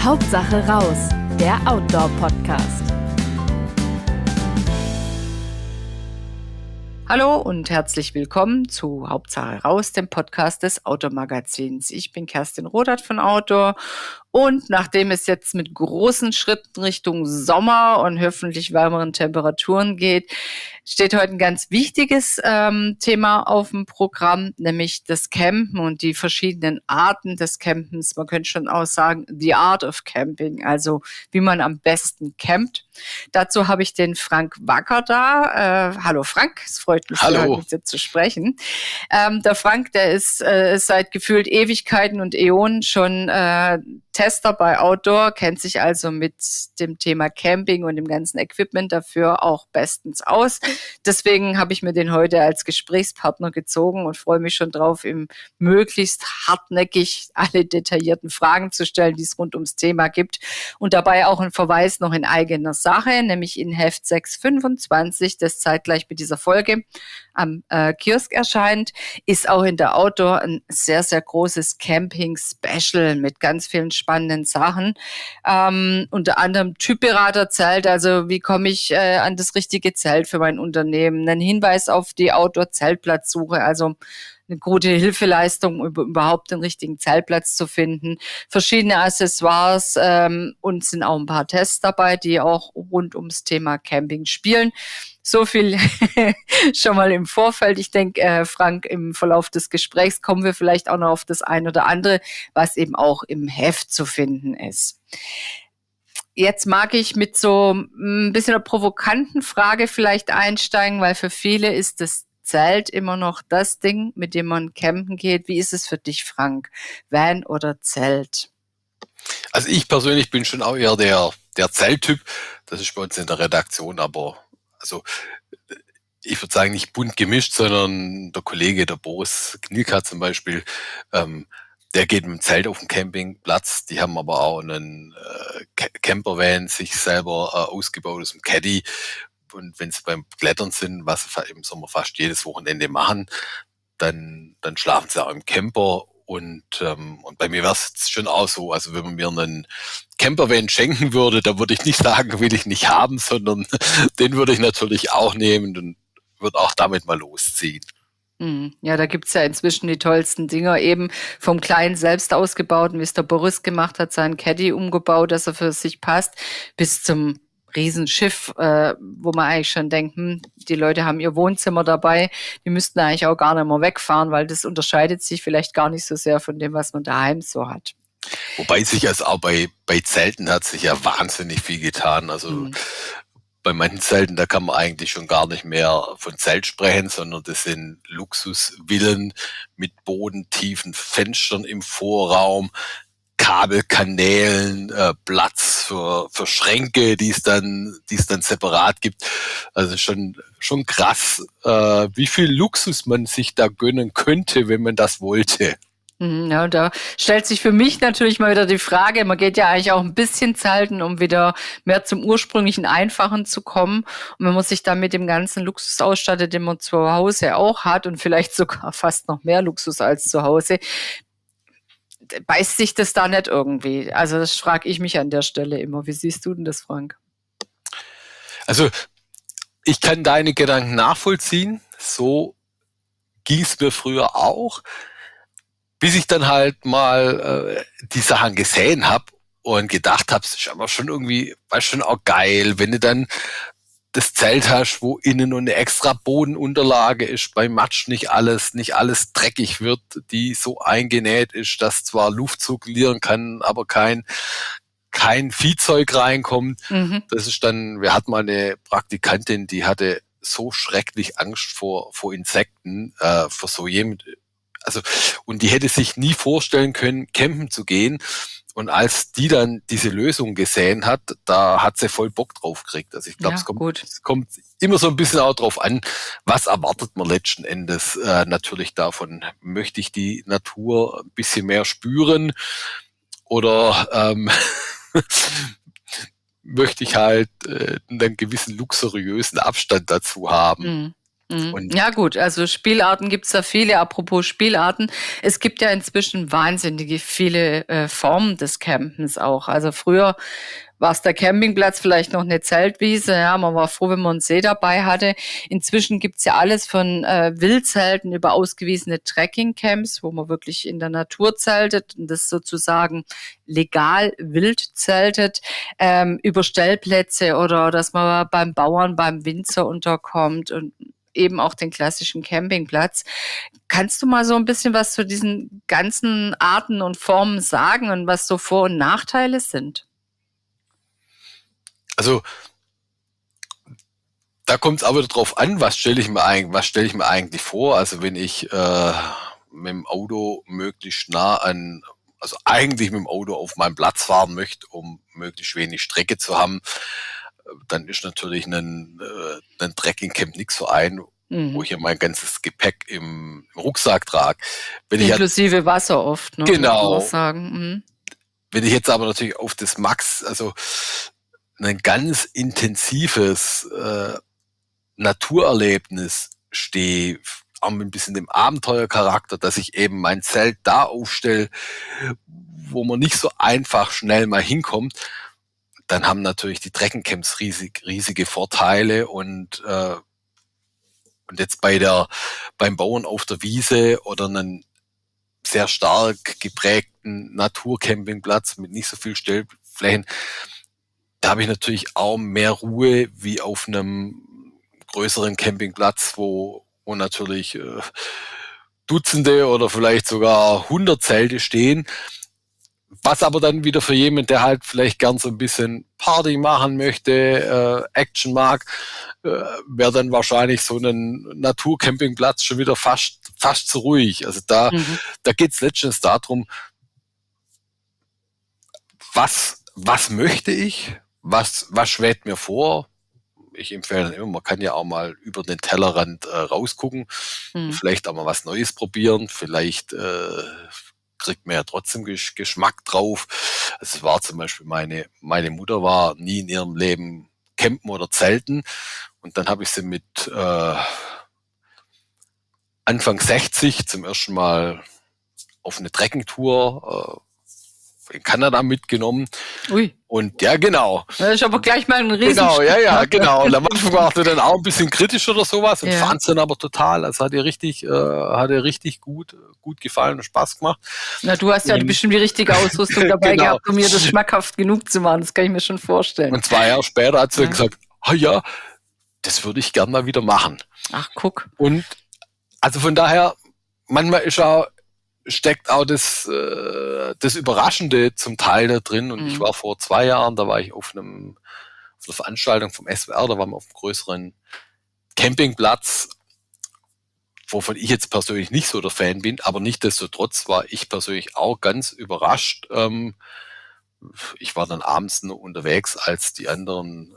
Hauptsache raus, der Outdoor-Podcast. Hallo und herzlich willkommen zu Hauptsache raus, dem Podcast des Outdoor-Magazins. Ich bin Kerstin Rodath von Outdoor und nachdem es jetzt mit großen Schritten Richtung Sommer und hoffentlich wärmeren Temperaturen geht, steht heute ein ganz wichtiges Thema auf dem Programm, nämlich das Campen und die verschiedenen Arten des Campens. Man könnte schon auch sagen, the art of camping, also wie man am besten campt. Dazu habe ich den Frank Wacker da. Hallo Frank, es freut mich sehr, heute mit dir zu sprechen. Der Frank, der ist seit gefühlt Ewigkeiten und Äonen schon Tester bei Outdoor, kennt sich also mit dem Thema Camping und dem ganzen Equipment dafür auch bestens aus. Deswegen habe ich mir den heute als Gesprächspartner gezogen und freue mich schon drauf, ihm möglichst hartnäckig alle detaillierten Fragen zu stellen, die es rund ums Thema gibt. Und dabei auch ein Verweis noch in eigener Sache, nämlich in Heft 625, das zeitgleich mit dieser Folge am Kiosk erscheint, ist auch in der Outdoor ein sehr, sehr großes Camping-Special mit ganz vielen spannenden Sachen. Unter anderem Typberaterzelt, also wie komme ich an das richtige Zelt für mein Unternehmen, ein Hinweis auf die Outdoor-Zeltplatzsuche, also eine gute Hilfeleistung, um überhaupt den richtigen Zeltplatz zu finden. Verschiedene Accessoires und sind auch ein paar Tests dabei, die auch rund ums Thema Camping spielen. So viel schon mal im Vorfeld. Ich denke, Frank, im Verlauf des Gesprächs kommen wir vielleicht auch noch auf das ein oder andere, was eben auch im Heft zu finden ist. Jetzt mag ich mit so ein bisschen einer provokanten Frage vielleicht einsteigen, weil für viele ist das Zelt immer noch das Ding, mit dem man campen geht. Wie ist es für dich, Frank? Van oder Zelt? Also ich persönlich bin schon auch eher der Zelttyp. Das ist bei uns in der Redaktion, aber also ich würde sagen nicht bunt gemischt, sondern der Kollege, der Boris Knielka zum Beispiel, der geht mit dem Zelt auf den Campingplatz. Die haben aber auch einen Campervan sich selber ausgebaut aus dem Caddy. Und wenn sie beim Klettern sind, was sie im Sommer fast jedes Wochenende machen, dann schlafen sie auch im Camper. Und bei mir wäre es schon auch so, also wenn man mir einen Campervan schenken würde, da würde ich nicht sagen, will ich nicht haben, sondern den würde ich natürlich auch nehmen und würde auch damit mal losziehen. Ja, da gibt's ja inzwischen die tollsten Dinger, eben vom Kleinen selbst ausgebauten, wie es der Boris gemacht hat, seinen Caddy umgebaut, dass er für sich passt, bis zum Riesenschiff, wo man eigentlich schon denkt, die Leute haben ihr Wohnzimmer dabei, die müssten eigentlich auch gar nicht mehr wegfahren, weil das unterscheidet sich vielleicht gar nicht so sehr von dem, was man daheim so hat. Wobei sich also auch bei Zelten hat sich ja wahnsinnig viel getan. Also bei manchen Zelten, da kann man eigentlich schon gar nicht mehr von Zelt sprechen, sondern das sind Luxusvillen mit bodentiefen Fenstern im Vorraum, Kabelkanälen, Platz für Schränke, die es dann separat gibt. Also schon krass, wie viel Luxus man sich da gönnen könnte, wenn man das wollte. Ja, und da stellt sich für mich natürlich mal wieder die Frage, man geht ja eigentlich auch ein bisschen zelten, um wieder mehr zum ursprünglichen Einfachen zu kommen. Und wenn man sich dann mit dem ganzen Luxus ausstattet, den man zu Hause auch hat und vielleicht sogar fast noch mehr Luxus als zu Hause, beißt sich das da nicht irgendwie? Also das frage ich mich an der Stelle immer. Wie siehst du denn das, Frank? Also ich kann deine Gedanken nachvollziehen. So ging es mir früher auch, bis ich dann halt mal die Sachen gesehen habe und gedacht habe, es ist aber schon irgendwie, war schon auch geil, wenn du dann das Zelt hast, wo innen noch eine extra Bodenunterlage ist, bei Matsch nicht alles dreckig wird, die so eingenäht ist, dass zwar Luft zirkulieren kann, aber kein Viehzeug reinkommt. Das ist dann, wir hatten mal eine Praktikantin, die hatte so schrecklich Angst vor Insekten, vor so jemand, also, und die hätte sich nie vorstellen können, campen zu gehen. Und als die dann diese Lösung gesehen hat, da hat sie voll Bock drauf gekriegt. Also ich glaube, es kommt immer so ein bisschen auch drauf an, was erwartet man letzten Endes natürlich davon. Möchte ich die Natur ein bisschen mehr spüren oder möchte ich halt einen gewissen luxuriösen Abstand dazu haben? Und Ja gut, also Spielarten gibt's da viele. Apropos Spielarten, es gibt ja inzwischen wahnsinnige viele Formen des Campens auch. Also früher war es der Campingplatz, vielleicht noch eine Zeltwiese. Ja, man war froh, wenn man einen See dabei hatte. Inzwischen gibt's ja alles von Wildzelten über ausgewiesene Trekkingcamps, wo man wirklich in der Natur zeltet und das sozusagen legal wild zeltet, über Stellplätze oder dass man beim Bauern, beim Winzer unterkommt und eben auch den klassischen Campingplatz. Kannst du mal so ein bisschen was zu diesen ganzen Arten und Formen sagen und was so Vor- und Nachteile sind? also da kommt es aber drauf an, was stelle ich mir eigentlich vor. Also wenn ich mit dem Auto möglichst nah an, also eigentlich mit dem Auto auf meinem Platz fahren möchte, um möglichst wenig Strecke zu haben, dann ist natürlich ein Trekkingcamp nichts für einen, wo ich ja mein ganzes Gepäck im Rucksack trage. Wenn ich Inklusive Wasser oft, ne, muss man auch genau, sagen. wenn ich jetzt aber natürlich auf das Max, also ein ganz intensives Naturerlebnis stehe, auch mit ein bisschen dem Abenteuercharakter, dass ich eben mein Zelt da aufstelle, wo man nicht so einfach schnell mal hinkommt, dann haben natürlich die Trekkingcamps riesige Vorteile und jetzt beim Bauen auf der Wiese oder einen sehr stark geprägten Naturcampingplatz mit nicht so viel Stellflächen, da habe ich natürlich auch mehr Ruhe wie auf einem größeren Campingplatz, wo natürlich Dutzende oder vielleicht sogar 100 Zelte stehen. Was aber dann wieder für jemand, der halt vielleicht gern so ein bisschen Party machen möchte, Action mag, wäre dann wahrscheinlich so ein Naturcampingplatz schon wieder fast zu ruhig. Also da geht es letztens darum, was möchte ich, was schwebt mir vor. Ich empfehle dann immer, man kann ja auch mal über den Tellerrand rausgucken und vielleicht auch mal was Neues probieren. Vielleicht kriegt man ja trotzdem Geschmack drauf. Also es war zum Beispiel meine Mutter war nie in ihrem Leben campen oder zelten und dann habe ich sie mit Anfang 60 zum ersten Mal auf eine Trekkingtour in Kanada mitgenommen. Ui. Und ja, genau. Das ist aber gleich mal ein riesen Genau, ja, genau. Und am Anfang war sie dann auch ein bisschen kritisch oder sowas und Ja. fand es dann aber total. Also hat ihr richtig gut gefallen und Spaß gemacht. Na, du hast ja bestimmt die richtige Ausrüstung dabei Genau. gehabt, um mir das schmackhaft genug zu machen. Das kann ich mir schon vorstellen. Und 2 Jahre später hat sie dann gesagt, ja, das würde ich gern mal wieder machen. Ach, guck. Und also von daher, manchmal steckt auch das Überraschende zum Teil da drin. Und ich war vor 2 Jahren, da war ich auf einer Veranstaltung vom SWR, da waren wir auf einem größeren Campingplatz, wovon ich jetzt persönlich nicht so der Fan bin, aber nichtsdestotrotz war ich persönlich auch ganz überrascht. Ich war dann abends noch unterwegs, als die anderen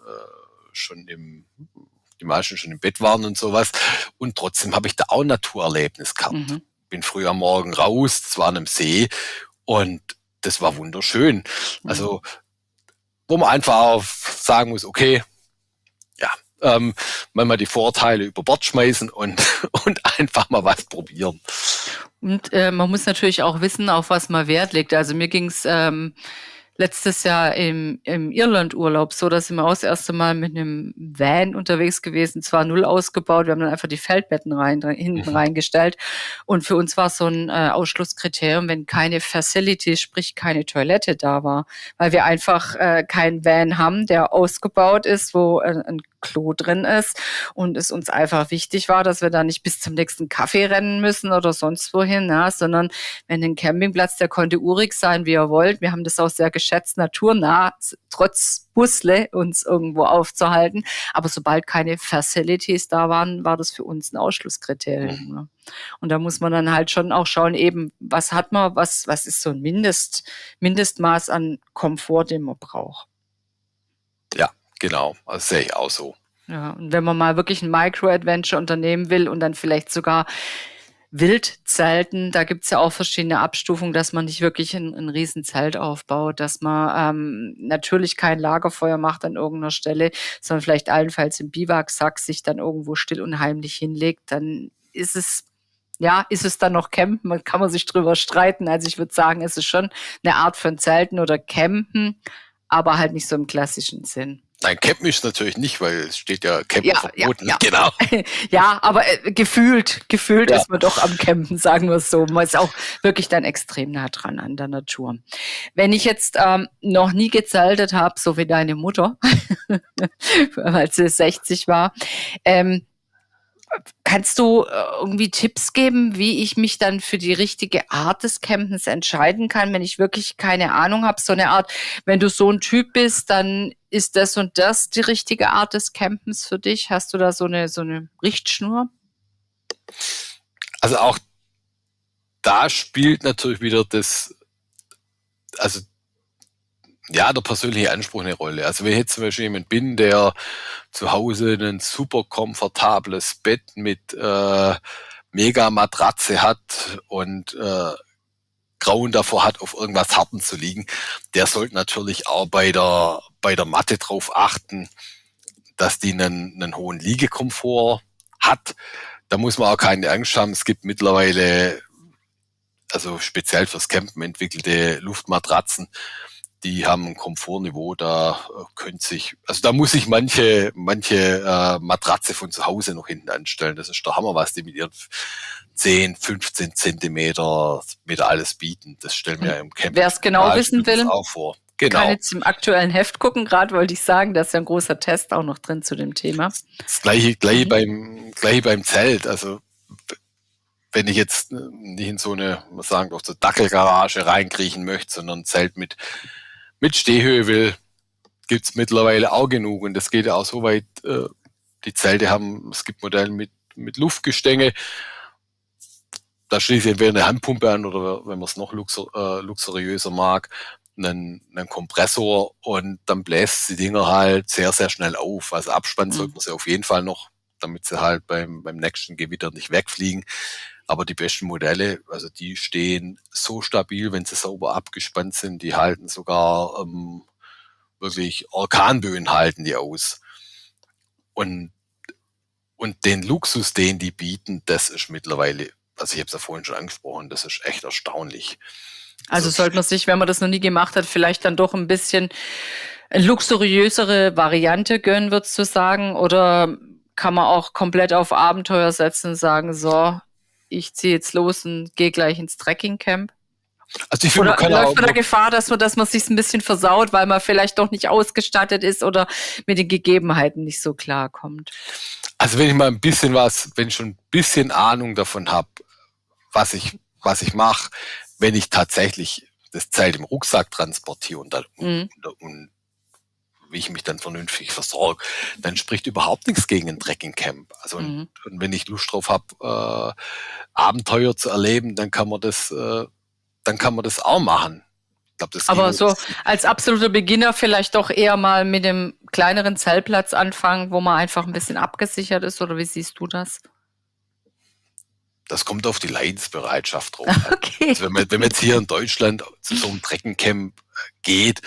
die meisten schon im Bett waren und sowas. Und trotzdem habe ich da auch ein Naturerlebnis gehabt. Bin früh am Morgen raus, es war an einem See und das war wunderschön. Also, wo man einfach auch sagen muss, okay, ja, manchmal die Vorteile über Bord schmeißen und einfach mal was probieren. Und man muss natürlich auch wissen, auf was man Wert legt. Also mir ging's letztes Jahr im Irland-Urlaub so, dass sind wir auch das erste Mal mit einem Van unterwegs gewesen, zwar null ausgebaut, wir haben dann einfach die Feldbetten hinten reingestellt und für uns war es so ein Ausschlusskriterium, wenn keine Facility, sprich keine Toilette da war, weil wir einfach keinen Van haben, der ausgebaut ist, wo ein Klo drin ist und es uns einfach wichtig war, dass wir da nicht bis zum nächsten Kaffee rennen müssen oder sonst wohin, ja, sondern wenn ein Campingplatz, der konnte urig sein, wie er wollt. Wir haben das auch sehr geschätzt, naturnah, trotz Busle uns irgendwo aufzuhalten. Aber sobald keine Facilities da waren, war das für uns ein Ausschlusskriterium. Ne? Und da muss man dann halt schon auch schauen, eben, was hat man, was ist so ein Mindestmaß an Komfort, den man braucht. Ja, genau. Also sehe ich auch so. Ja, und wenn man mal wirklich ein Micro-Adventure unternehmen will und dann vielleicht sogar Wildzelten, da gibt's ja auch verschiedene Abstufungen, dass man nicht wirklich ein Riesenzelt aufbaut, dass man natürlich kein Lagerfeuer macht an irgendeiner Stelle, sondern vielleicht allenfalls im Biwaksack sich dann irgendwo still und heimlich hinlegt, dann ist es dann noch Campen? Kann man sich drüber streiten. Also ich würde sagen, es ist schon eine Art von Zelten oder Campen, aber halt nicht so im klassischen Sinn. Nein, campen ist natürlich nicht, weil es steht ja Campen Ja, verboten. ja. Genau. Ja, aber gefühlt Ja. ist man doch am Campen, sagen wir es so. Man ist auch wirklich dann extrem nah dran an der Natur. Wenn ich jetzt noch nie gezeltet habe, so wie deine Mutter, als sie 60 war, kannst du irgendwie Tipps geben, wie ich mich dann für die richtige Art des Campens entscheiden kann, wenn ich wirklich keine Ahnung habe? So eine Art, wenn du so ein Typ bist, dann ist das und das die richtige Art des Campens für dich? Hast du da so eine Richtschnur? Also auch da spielt natürlich wieder der persönliche Anspruch eine Rolle. Also wenn ich jetzt zum Beispiel jemand bin, der zu Hause ein super komfortables Bett mit mega Matratze hat und Grauen davor hat, auf irgendwas Harten zu liegen, der sollte natürlich auch bei der Matte drauf achten, dass die einen hohen Liegekomfort hat. Da muss man auch keine Angst haben. Es gibt mittlerweile, also speziell fürs Campen entwickelte Luftmatratzen, die haben ein Komfortniveau, da muss ich manche Matratze von zu Hause noch hinten anstellen. Das ist der Hammer, was die mit ihren 10, 15 Zentimeter alles bieten. Das stellen wir im Camp. Wer es genau wissen will, auch vor. Genau. kann jetzt im aktuellen Heft gucken. Gerade wollte ich sagen, da ist ja ein großer Test auch noch drin zu dem Thema. Das gleiche beim Zelt. Also wenn ich jetzt nicht in so eine, was sagen wir, so Dackelgarage reinkriechen möchte, sondern ein Zelt mit Stehhöhe will, gibt's mittlerweile auch genug. Und das geht ja auch so weit, die Zelte es gibt Modelle mit Luftgestänge. Da schließe ich entweder eine Handpumpe an oder, wenn man es noch luxuriöser mag, einen Kompressor, und dann bläst die Dinger halt sehr, sehr schnell auf. Also abspannen sollte man sie auf jeden Fall noch, damit sie halt beim nächsten Gewitter nicht wegfliegen. Aber die besten Modelle, also die stehen so stabil, wenn sie sauber abgespannt sind, die halten sogar wirklich Orkanböen halten die aus. Und den Luxus, den die bieten, das ist mittlerweile, also ich habe es ja vorhin schon angesprochen, das ist echt erstaunlich. Also sollte man sich, wenn man das noch nie gemacht hat, vielleicht dann doch ein bisschen eine luxuriösere Variante gönnen, würdest du sagen? Oder kann man auch komplett auf Abenteuer setzen und sagen, so, ich ziehe jetzt los und gehe gleich ins Trekkingcamp? Also ich finde, Oder läuft man da Gefahr, dass man sich ein bisschen versaut, weil man vielleicht doch nicht ausgestattet ist oder mit den Gegebenheiten nicht so klarkommt? Also wenn ich schon ein bisschen Ahnung davon habe, was ich mache, wenn ich tatsächlich das Zelt im Rucksack transportiere und wie ich mich dann vernünftig versorge, dann spricht überhaupt nichts gegen ein Trekkingcamp. Also und wenn ich Lust drauf habe, Abenteuer zu erleben, dann kann man das auch machen. Ich glaub, aber so als absoluter Beginner vielleicht doch eher mal mit dem kleineren Zeltplatz anfangen, wo man einfach ein bisschen abgesichert ist, oder wie siehst du das? Das kommt auf die Leidensbereitschaft drauf. Okay. Also wenn man jetzt hier in Deutschland zu so einem Trekkingcamp geht,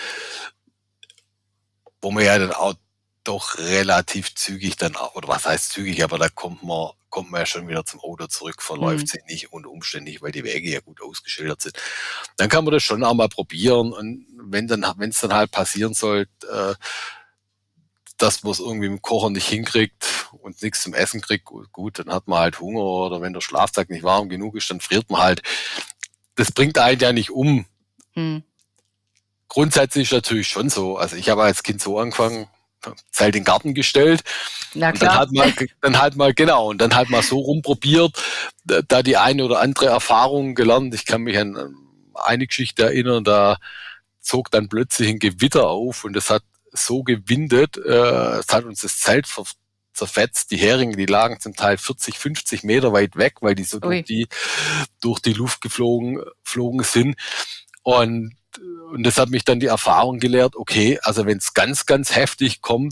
wo man ja dann auch doch relativ zügig oder was heißt zügig, aber da kommt man ja schon wieder zum Auto zurück, verläuft sich nicht und umständlich, weil die Wege ja gut ausgeschildert sind. Dann kann man das schon auch mal probieren, und wenn es dann halt passieren sollte, dass man es irgendwie im Kocher nicht hinkriegt und nichts zum Essen kriegt, gut, dann hat man halt Hunger, oder wenn der Schlafsack nicht warm genug ist, dann friert man halt. Das bringt einen ja nicht um. Grundsätzlich natürlich schon so. Also ich habe als Kind so angefangen, Zelt in den Garten gestellt. Na klar. Und dann halt mal so rumprobiert, da die eine oder andere Erfahrung gelernt. Ich kann mich an eine Geschichte erinnern, da zog dann plötzlich ein Gewitter auf und es hat so gewindet, es hat uns das Zelt zerfetzt. Die Heringe, die lagen zum Teil 40, 50 Meter weit weg, weil die so durch die Luft geflogen sind. Und das hat mich dann die Erfahrung gelehrt, okay, also wenn es ganz, ganz heftig kommt,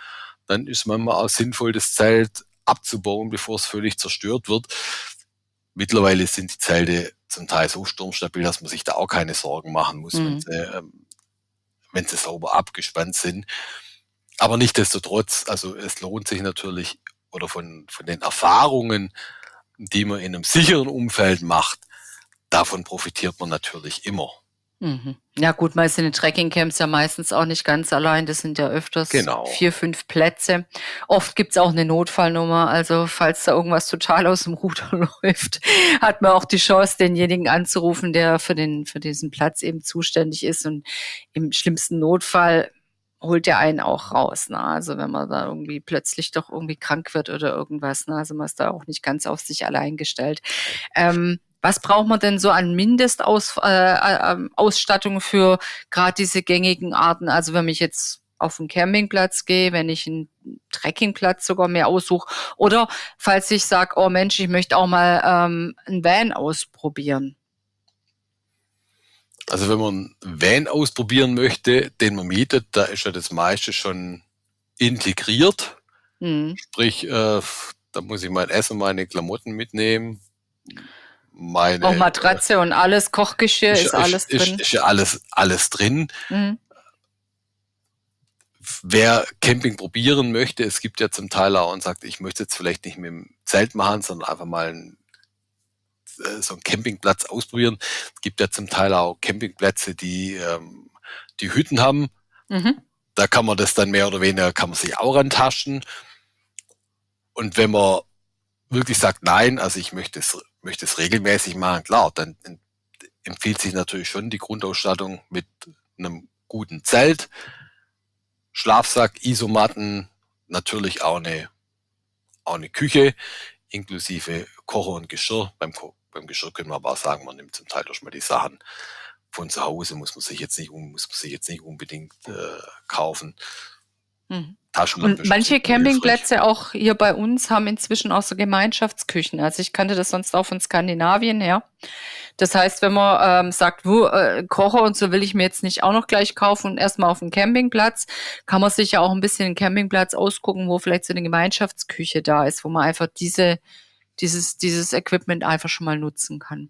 dann ist manchmal auch sinnvoll, das Zelt abzubauen, bevor es völlig zerstört wird. mittlerweile sind die Zelte zum Teil so sturmstabil, dass man sich da auch keine Sorgen machen muss, wenn sie sauber abgespannt sind. Aber nichtsdestotrotz, also es lohnt sich natürlich, oder von den Erfahrungen, die man in einem sicheren Umfeld macht, davon profitiert man natürlich immer. Mhm. Ja gut, man ist in den Trekkingcamps ja meistens auch nicht ganz allein. Das sind ja öfters Genau. 4, 5 Plätze. Oft gibt's auch eine Notfallnummer. Also falls da irgendwas total aus dem Ruder läuft, hat man auch die Chance, denjenigen anzurufen, der für diesen Platz eben zuständig ist. Und im schlimmsten Notfall holt der einen auch raus. Ne? Also wenn man da irgendwie plötzlich doch irgendwie krank wird oder irgendwas. Ne? Also man ist da auch nicht ganz auf sich allein gestellt. Was braucht man denn so an Mindestausstattung für gerade diese gängigen Arten? Also wenn ich jetzt auf einen Campingplatz gehe, wenn ich einen Trekkingplatz sogar mehr aussuche oder falls ich sage, oh Mensch, ich möchte auch mal einen Van ausprobieren. Also wenn man einen Van ausprobieren möchte, den man mietet, da ist ja das meiste schon integriert. Sprich, da muss ich mein Essen, meine Klamotten mitnehmen. Auch Matratze und alles, Kochgeschirr ist alles drin. Ist ja alles drin. Wer Camping probieren möchte, es gibt ja zum Teil auch und sagt, ich möchte jetzt vielleicht nicht mit dem Zelt machen, sondern einfach mal so einen Campingplatz ausprobieren. Es gibt ja zum Teil auch Campingplätze, die Hütten haben. Da kann man das dann mehr oder weniger, kann man sich auch rantasten. Und wenn man wirklich sagt, nein, also ich möchte es regelmäßig machen, klar, dann empfiehlt sich natürlich schon die Grundausstattung mit einem guten Zelt, Schlafsack, Isomatten, natürlich auch eine Küche, inklusive Kocher und Geschirr. Beim Geschirr können wir aber auch sagen, man nimmt zum Teil doch mal die Sachen von zu Hause, muss man sich jetzt nicht unbedingt kaufen. Und manche Campingplätze auch hier bei uns haben inzwischen auch so Gemeinschaftsküchen. Also ich kannte das sonst auch von Skandinavien her. Das heißt, wenn man sagt, Kocher und so will ich mir jetzt nicht auch noch gleich kaufen und erstmal auf dem Campingplatz, kann man sich ja auch ein bisschen einen Campingplatz ausgucken, wo vielleicht so eine Gemeinschaftsküche da ist, wo man einfach dieses Equipment einfach schon mal nutzen kann.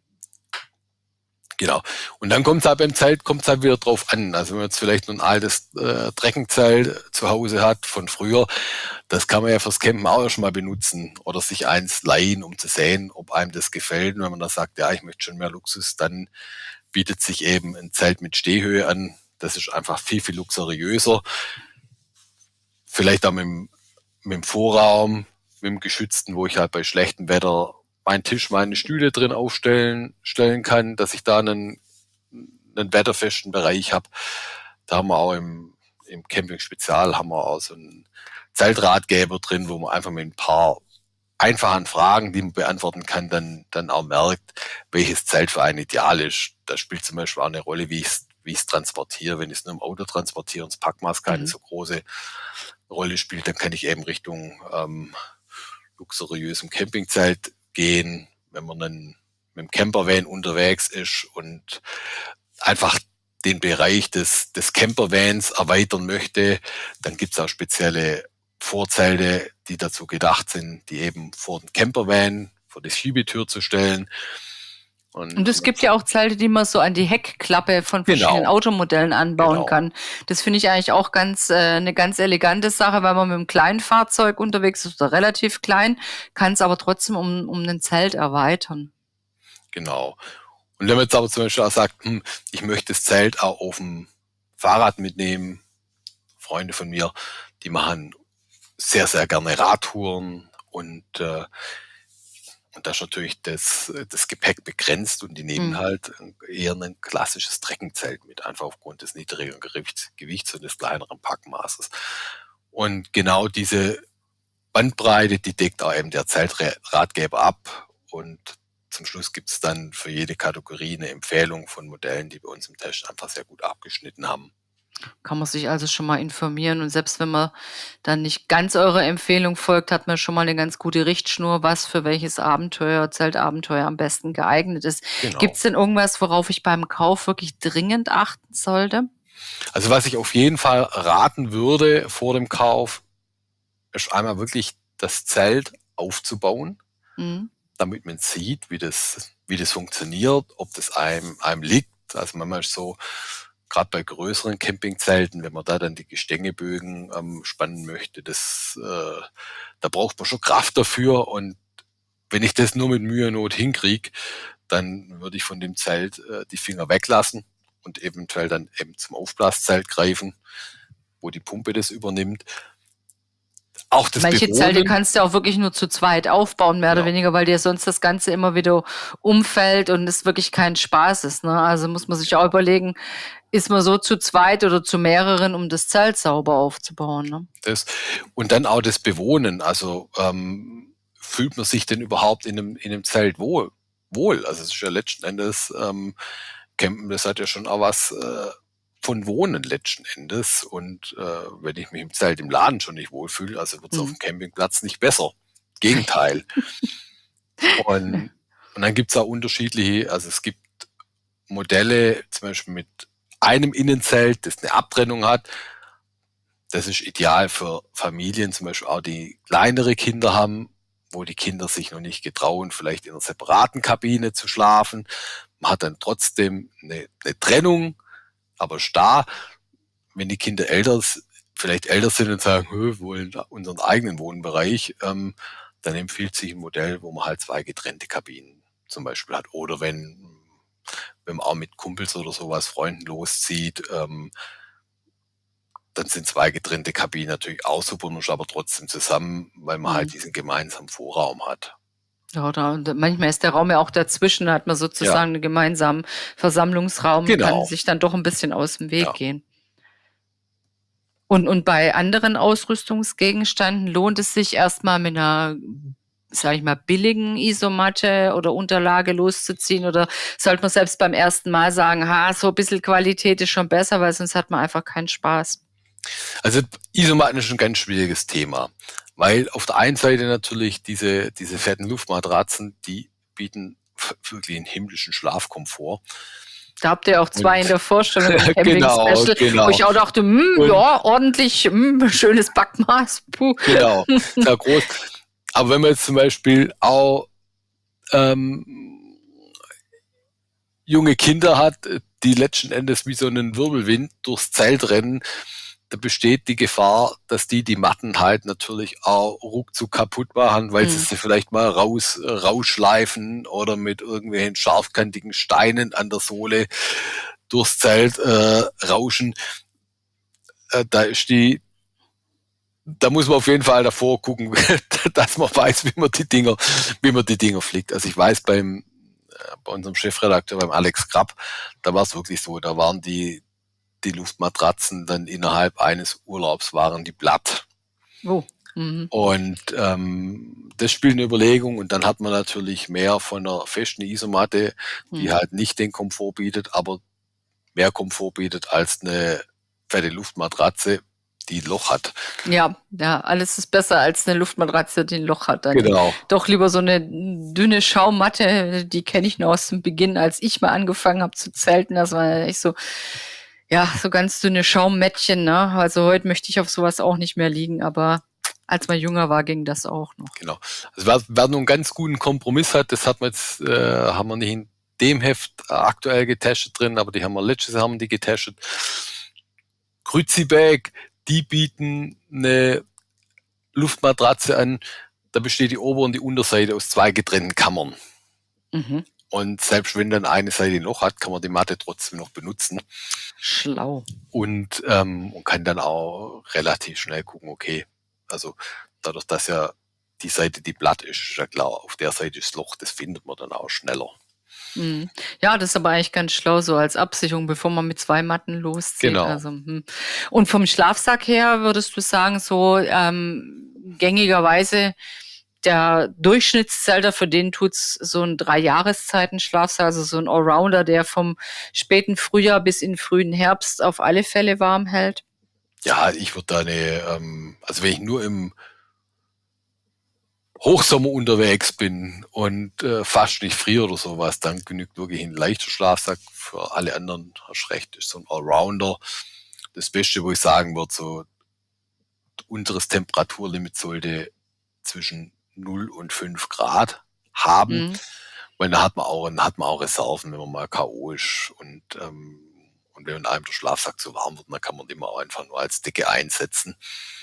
Genau. Und dann kommt es halt beim Zelt wieder drauf an. Also wenn man jetzt vielleicht ein altes Trekkingzelt zu Hause hat von früher, das kann man ja fürs Campen auch schon mal benutzen oder sich eins leihen, um zu sehen, ob einem das gefällt. Und wenn man dann sagt, ja, ich möchte schon mehr Luxus, dann bietet sich eben ein Zelt mit Stehhöhe an. Das ist einfach viel, viel luxuriöser. Vielleicht auch mit dem Vorraum, mit dem geschützten, wo ich halt bei schlechtem Wetter meinen Tisch, meine Stühle drin stellen kann, dass ich da einen wetterfesten Bereich habe. Da haben wir auch im Camping-Spezial haben wir auch so einen Zeltratgeber drin, wo man einfach mit ein paar einfachen Fragen, die man beantworten kann, dann auch merkt, welches Zelt für einen ideal ist. Da spielt zum Beispiel auch eine Rolle, wie ich es transportiere. Wenn ich es nur im Auto transportiere und das Packmaß keine so große Rolle spielt, dann kann ich eben Richtung luxuriösem Campingzelt gehen, wenn man dann mit dem Campervan unterwegs ist und einfach den Bereich des Campervans erweitern möchte, dann gibt es auch spezielle Vorzelte, die dazu gedacht sind, die eben vor den Campervan, vor die Schiebetür zu stellen. Und es gibt ja auch Zelte, die man so an die Heckklappe von verschiedenen Automodellen anbauen kann. Das finde ich eigentlich auch eine ganz elegante Sache, weil man mit einem kleinen Fahrzeug unterwegs ist oder relativ klein, kann es aber trotzdem um ein Zelt erweitern. Genau. Und wenn man jetzt aber zum Beispiel auch sagt, ich möchte das Zelt auch auf dem Fahrrad mitnehmen, Freunde von mir, die machen sehr, sehr gerne Radtouren und da ist natürlich das Gepäck begrenzt und die nehmen halt eher ein klassisches Trekkingzelt mit, einfach aufgrund des niedrigeren Gewichts und des kleineren Packmaßes. Und genau diese Bandbreite, die deckt auch eben der Zeltratgeber ab. Und zum Schluss gibt es dann für jede Kategorie eine Empfehlung von Modellen, die bei uns im Test einfach sehr gut abgeschnitten haben. Kann man sich also schon mal informieren und selbst wenn man dann nicht ganz eurer Empfehlung folgt, hat man schon mal eine ganz gute Richtschnur, was für welches Zeltabenteuer am besten geeignet ist. Genau. Gibt es denn irgendwas, worauf ich beim Kauf wirklich dringend achten sollte? Also was ich auf jeden Fall raten würde vor dem Kauf, ist einmal wirklich das Zelt aufzubauen. damit man sieht, wie das funktioniert, ob das einem liegt. Also manchmal ist so, gerade bei größeren Campingzelten, wenn man da dann die Gestängebögen spannen möchte, da braucht man schon Kraft dafür. Und wenn ich das nur mit Mühe und Not hinkriege, dann würde ich von dem Zelt die Finger weglassen und eventuell dann eben zum Aufblaszelt greifen, wo die Pumpe das übernimmt. Auch das Manche Zelte Bewohnen, kannst du auch wirklich nur zu zweit aufbauen, mehr oder genau, weniger, weil dir sonst das Ganze immer wieder umfällt und es wirklich kein Spaß ist. Ne? Also muss man sich auch überlegen, ist man so zu zweit oder zu mehreren, um das Zelt sauber aufzubauen. Ne? das. Und dann auch das Bewohnen. Also fühlt man sich denn überhaupt in einem Zelt wohl? Also es ist ja letzten Endes, Campen, das hat ja schon auch was von Wohnen letzten Endes. Und wenn ich mich im Zelt im Laden schon nicht wohlfühle, also wird es auf dem Campingplatz nicht besser. Gegenteil. Und dann gibt es auch unterschiedliche, also es gibt Modelle, zum Beispiel mit einem Innenzelt, das eine Abtrennung hat. Das ist ideal für Familien, zum Beispiel auch die kleinere Kinder haben, wo die Kinder sich noch nicht getrauen, vielleicht in einer separaten Kabine zu schlafen. Man hat dann trotzdem eine Trennung, aber da, wenn die Kinder vielleicht älter sind und sagen, wir wollen unseren eigenen Wohnbereich, dann empfiehlt sich ein Modell, wo man halt 2 getrennte Kabinen zum Beispiel hat. Oder wenn man auch mit Kumpels oder sowas, Freunden loszieht, dann sind 2 getrennte Kabinen natürlich auch super, man ist aber trotzdem zusammen, weil man halt diesen gemeinsamen Vorraum hat. Ja, und manchmal ist der Raum ja auch dazwischen, da hat man sozusagen einen gemeinsamen Versammlungsraum und kann Genau. sich dann doch ein bisschen aus dem Weg Ja. gehen. Und bei anderen Ausrüstungsgegenständen lohnt es sich erstmal mit einer, sage ich mal, billigen Isomatte oder Unterlage loszuziehen, oder sollte man selbst beim ersten Mal sagen, so ein bisschen Qualität ist schon besser, weil sonst hat man einfach keinen Spaß. Also Isomatten ist ein ganz schwieriges Thema, weil auf der einen Seite natürlich diese fetten Luftmatratzen, die bieten wirklich einen himmlischen Schlafkomfort. Da habt ihr auch 2 in der Vorstellung im Camping-Special, Genau. wo ich auch dachte, ja, ordentlich, schönes Backmaß. Puh. Genau, sehr groß. Aber wenn man jetzt zum Beispiel auch junge Kinder hat, die letzten Endes wie so einen Wirbelwind durchs Zelt rennen, da besteht die Gefahr, dass die Matten halt natürlich auch ruckzuck kaputt machen, weil sie vielleicht mal rausschleifen oder mit irgendwelchen scharfkantigen Steinen an der Sohle durchs Zelt rauschen. Da muss man auf jeden Fall davor gucken, dass man weiß, wie man die Dinger fliegt. Also ich weiß bei unserem Chefredakteur, beim Alex Krapp, da war es wirklich so, da waren die Luftmatratzen dann innerhalb eines Urlaubs waren die platt. Oh. Und das spielt eine Überlegung, und dann hat man natürlich mehr von einer festen Isomatte, die halt nicht den Komfort bietet, aber mehr Komfort bietet als eine fette Luftmatratze, die ein Loch hat. Ja, alles ist besser als eine Luftmatratze, die ein Loch hat. Dann Genau. doch lieber so eine dünne Schaummatte, die kenne ich noch aus dem Beginn, als ich mal angefangen habe zu zelten. Das war echt so, ja, so ganz dünne Schaummättchen. Ne? Also heute möchte ich auf sowas auch nicht mehr liegen, aber als man jünger war, ging das auch noch. Genau. Also wer nur einen ganz guten Kompromiss hat, das haben wir nicht in dem Heft aktuell getestet drin, aber letztes Jahr die getestet. Crucibag, die bieten eine Luftmatratze an, da besteht die Ober- und die Unterseite aus 2 getrennten Kammern. Und selbst wenn dann eine Seite ein Loch hat, kann man die Matte trotzdem noch benutzen. Schlau. Und kann dann auch relativ schnell gucken, okay, also dadurch, dass ja die Seite, die platt ist ja klar, auf der Seite ist das Loch, das findet man dann auch schneller. Ja, das ist aber eigentlich ganz schlau, so als Absicherung, bevor man mit 2 Matten loszieht. Genau. Also, Und vom Schlafsack her würdest du sagen, so gängigerweise der Durchschnittszelter, für den tut's so ein 3 Jahreszeiten Schlafsack, also so ein Allrounder, der vom späten Frühjahr bis in den frühen Herbst auf alle Fälle warm hält? Ja, ich würde da also wenn ich nur im Hochsommer unterwegs bin und fast nicht friere oder sowas, dann genügt wirklich ein leichter Schlafsack. Für alle anderen, hast recht, ist so ein Allrounder das Beste, wo ich sagen würde, so unteres Temperaturlimit sollte zwischen 0 und 5 Grad haben, Mhm. weil dann hat man auch Reserven, wenn man mal K.O. ist und wenn einem der Schlafsack zu warm wird, dann kann man den immer auch einfach nur als Decke einsetzen.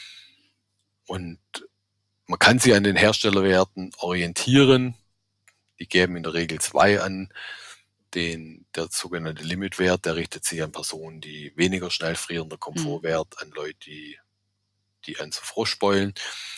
Und man kann sich an den Herstellerwerten orientieren. Die geben in der Regel 2 an. Der sogenannte Limitwert, der richtet sich an Personen, die weniger schnell frieren, der Komfortwert an Leute, die an so Frostbeulen.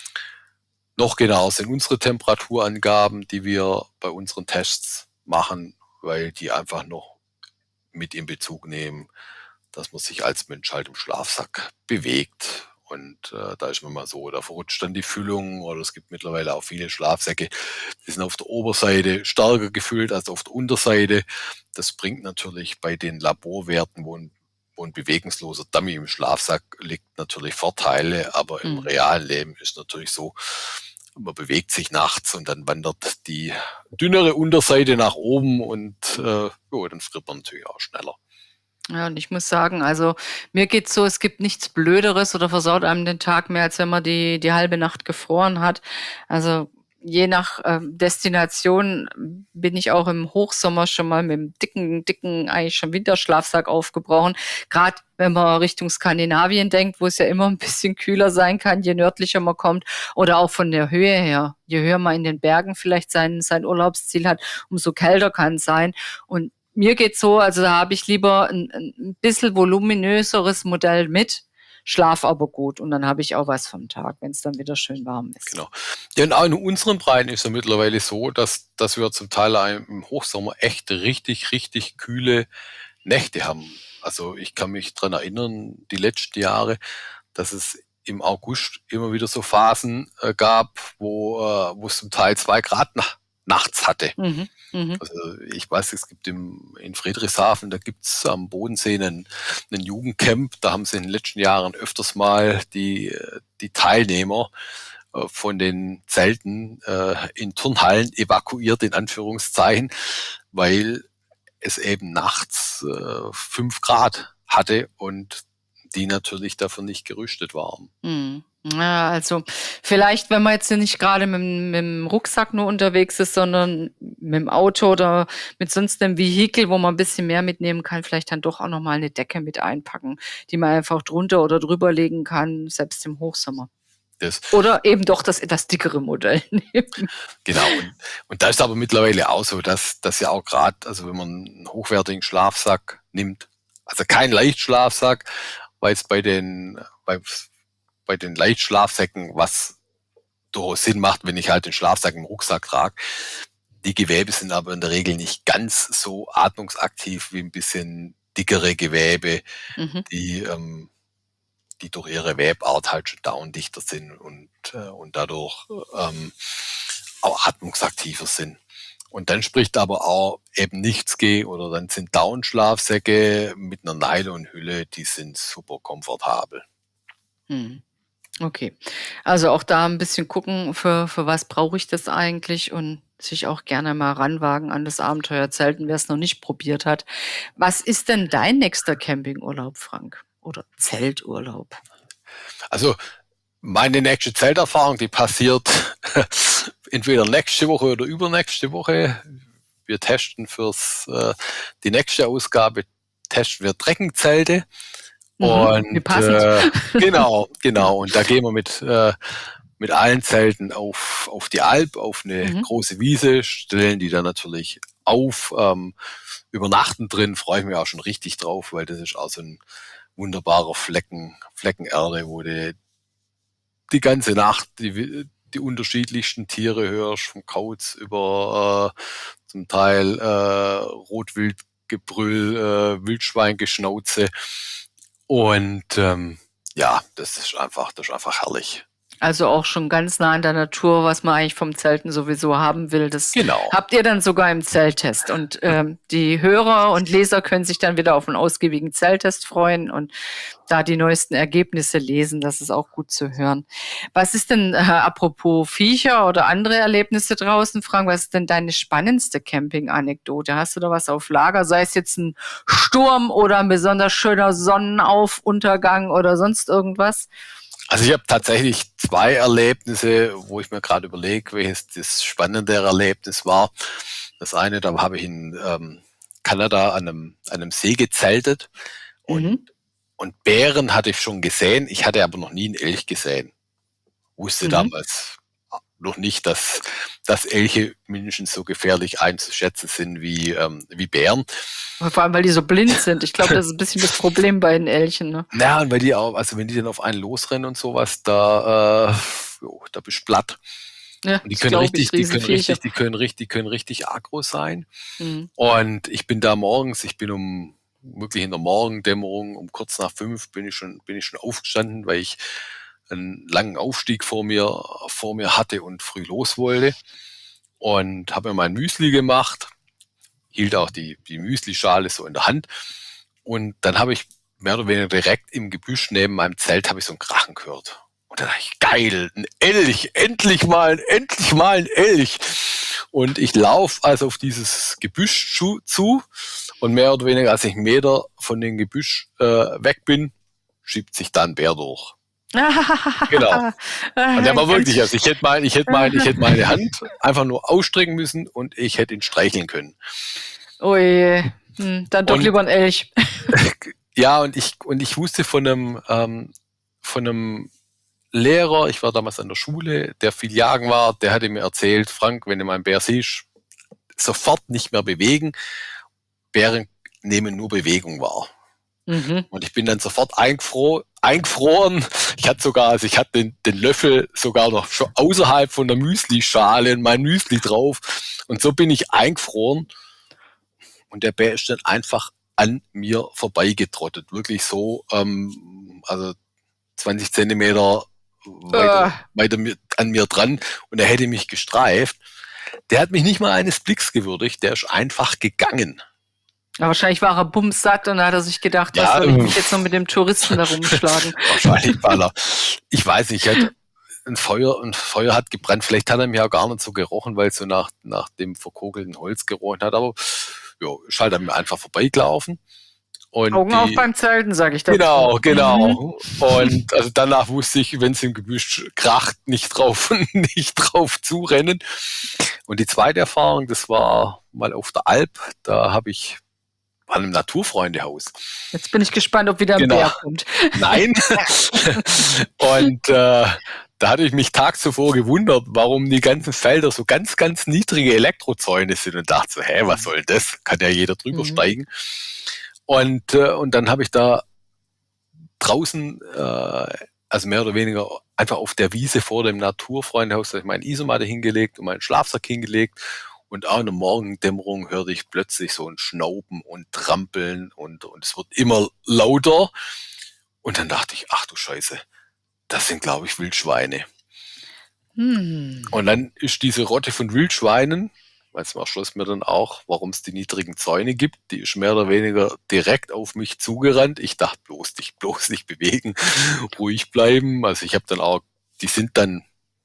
Noch genauer sind unsere Temperaturangaben, die wir bei unseren Tests machen, weil die einfach noch mit in Bezug nehmen, dass man sich als Mensch halt im Schlafsack bewegt. Und da ist man mal so, da verrutscht dann die Füllung, oder es gibt mittlerweile auch viele Schlafsäcke, die sind auf der Oberseite stärker gefüllt als auf der Unterseite. Das bringt natürlich bei den Laborwerten, wo ein bewegungsloser Dummy im Schlafsack liegt, natürlich Vorteile, aber im realen Leben ist natürlich so, man bewegt sich nachts und dann wandert die dünnere Unterseite nach oben und dann friert man natürlich auch schneller. Ja, und ich muss sagen, also mir geht's so, es gibt nichts Blöderes oder versaut einem den Tag mehr, als wenn man die halbe Nacht gefroren hat. Also je nach Destination bin ich auch im Hochsommer schon mal mit dem dicken, eigentlich schon Winterschlafsack aufgebrochen. Gerade wenn man Richtung Skandinavien denkt, wo es ja immer ein bisschen kühler sein kann, je nördlicher man kommt, oder auch von der Höhe her. Je höher man in den Bergen vielleicht sein Urlaubsziel hat, umso kälter kann es sein. Und mir geht's so, also da habe ich lieber ein bisschen voluminöseres Modell mit, schlaf aber gut und dann habe ich auch was vom Tag, wenn es dann wieder schön warm ist. Genau. Ja, und auch in unseren Breiten ist ja mittlerweile so, dass wir zum Teil im Hochsommer echt richtig, richtig kühle Nächte haben. Also ich kann mich dran erinnern, die letzten Jahre, dass es im August immer wieder so Phasen gab, wo es zum Teil 2 Grad nachts hatte. Mhm. Mhm. Also ich weiß, es gibt in Friedrichshafen, da gibt's am Bodensee einen Jugendcamp, da haben sie in den letzten Jahren öfters mal die Teilnehmer von den Zelten in Turnhallen evakuiert, in Anführungszeichen, weil es eben nachts 5 Grad hatte und die natürlich dafür nicht gerüstet waren. Mhm. Ja, also vielleicht, wenn man jetzt nicht gerade mit dem Rucksack nur unterwegs ist, sondern mit dem Auto oder mit sonst einem Vehikel, wo man ein bisschen mehr mitnehmen kann, vielleicht dann doch auch noch mal eine Decke mit einpacken, die man einfach drunter oder drüber legen kann, selbst im Hochsommer. Oder eben doch das etwas dickere Modell nehmen. Genau. Und da ist aber mittlerweile auch so, dass ja auch gerade, also wenn man einen hochwertigen Schlafsack nimmt, also kein Leichtschlafsack, weil es bei den Leichtschlafsäcken, was durchaus Sinn macht, wenn ich halt den Schlafsack im Rucksack trage. Die Gewebe sind aber in der Regel nicht ganz so atmungsaktiv wie ein bisschen dickere Gewebe, die durch ihre Webart halt schon downdichter sind und dadurch auch atmungsaktiver sind. Und dann spricht aber auch eben nichts gegen, oder dann sind Down-Schlafsäcke mit einer Nylonhülle, die sind super komfortabel. Okay, also auch da ein bisschen gucken, für was brauche ich das eigentlich, und sich auch gerne mal ranwagen an das Abenteuer Zelten, wer es noch nicht probiert hat. Was ist denn dein nächster Campingurlaub, Frank? Oder Zelturlaub? Also meine nächste Zelterfahrung, die passiert entweder nächste Woche oder übernächste Woche. Wir testen die nächste Ausgabe testen wir Trekkingzelte. Wie passend. Genau. Und da gehen wir mit allen Zelten auf die Alp, auf eine große Wiese, stellen die dann natürlich auf, übernachten drin, freue ich mich auch schon richtig drauf, weil das ist auch so ein wunderbarer Flecken Erde, wo die ganze Nacht die unterschiedlichsten Tiere hörst, vom Kauz über zum Teil Rotwildgebrüll, Wildschweingeschnauze. Und das ist einfach herrlich. Also auch schon ganz nah an der Natur, was man eigentlich vom Zelten sowieso haben will. Das habt ihr dann sogar im Zelttest. Und die Hörer und Leser können sich dann wieder auf einen ausgiebigen Zelttest freuen und da die neuesten Ergebnisse lesen. Das ist auch gut zu hören. Was ist denn, apropos Viecher oder andere Erlebnisse draußen, Frank, was ist denn deine spannendste Camping-Anekdote? Hast du da was auf Lager? Sei es jetzt ein Sturm oder ein besonders schöner Sonnenaufuntergang oder sonst irgendwas? Also ich habe tatsächlich 2 Erlebnisse, wo ich mir gerade überlege, welches das spannendere Erlebnis war. Das eine, da habe ich in Kanada an einem See gezeltet und, Mhm. und Bären hatte ich schon gesehen. Ich hatte aber noch nie einen Elch gesehen. Wusste Mhm. damals noch nicht, dass Elche mindestens so gefährlich einzuschätzen sind wie Bären. Vor allem, weil die so blind sind. Ich glaube, das ist ein bisschen das Problem bei den Elchen. Ne? Ja, und weil die auch, also wenn die dann auf einen losrennen und sowas, da bist du platt. Ja, Und das glaube ich, Riesenviecher. die können richtig aggro sein. Mhm. Und ich bin da morgens, ich bin wirklich in der Morgendämmerung, um kurz nach 5 bin ich schon aufgestanden, weil ich einen langen Aufstieg vor mir hatte und früh los wollte. Und habe mir mein Müsli gemacht, hielt auch die Müslischale so in der Hand. Und dann habe ich mehr oder weniger direkt im Gebüsch neben meinem Zelt habe ich so ein Krachen gehört. Und dann dachte ich, geil, ein Elch, endlich mal ein Elch. Und ich laufe also auf dieses Gebüsch zu und mehr oder weniger, als ich 1 Meter von dem Gebüsch weg bin, schiebt sich da ein Bär durch. Genau. Und der war wirklich, also ich hätte meine Hand einfach nur ausstrecken müssen und ich hätte ihn streicheln können. Oh je. Dann doch Und lieber ein Elch. ja, und ich wusste von einem Lehrer, ich war damals an der Schule, der viel jagen war, der hatte mir erzählt, Frank, wenn du mal einen Bär siehst, sofort nicht mehr bewegen. Bären nehmen nur Bewegung wahr. Mhm. Und ich bin dann sofort eingefroren. Ich hatte den Löffel sogar noch schon außerhalb von der Müslischale in mein Müsli drauf. Und so bin ich eingefroren. Und der Bär ist dann einfach an mir vorbeigetrottet. Wirklich so, also 20 Zentimeter weiter an mir dran. Und er hätte mich gestreift. Der hat mich nicht mal eines Blicks gewürdigt. Der ist einfach gegangen. Aber wahrscheinlich war er bumsatt und da hat er sich gedacht, was Ja, soll ich mich jetzt noch mit dem Touristen da rumschlagen? wahrscheinlich, weil ich weiß nicht, ein Feuer hat gebrannt. Vielleicht hat er mir auch gar nicht so gerochen, weil es so nach dem verkokelten Holz gerochen hat. Aber ja, ist halt an mir einfach vorbeigelaufen. Und Augen auf beim Zelten, sage ich dazu. Genau. Und also danach wusste ich, wenn es im Gebüsch kracht, nicht drauf zurennen. Und die zweite Erfahrung, das war mal auf der Alp. Da war in einem Naturfreundehaus. Jetzt bin ich gespannt, ob wieder ein Genau. Bär kommt. Nein. Und da hatte ich mich tags zuvor gewundert, warum die ganzen Felder so ganz, ganz niedrige Elektrozäune sind und dachte so, was soll das? Kann ja jeder drüber steigen. Und dann habe ich da draußen, also mehr oder weniger einfach auf der Wiese vor dem Naturfreundehaus, da habe ich meinen Isomatte hingelegt und meinen Schlafsack hingelegt. Und auch in der Morgendämmerung hörte ich plötzlich so ein Schnauben und Trampeln und es wird immer lauter. Und dann dachte ich, ach du Scheiße, das sind, glaube ich, Wildschweine. Und dann ist diese Rotte von Wildschweinen, weiß man schloss mir dann auch, warum es die niedrigen Zäune gibt, die ist mehr oder weniger direkt auf mich zugerannt. Ich dachte, bloß nicht bewegen, ruhig bleiben. Also ich habe dann auch, die sind dann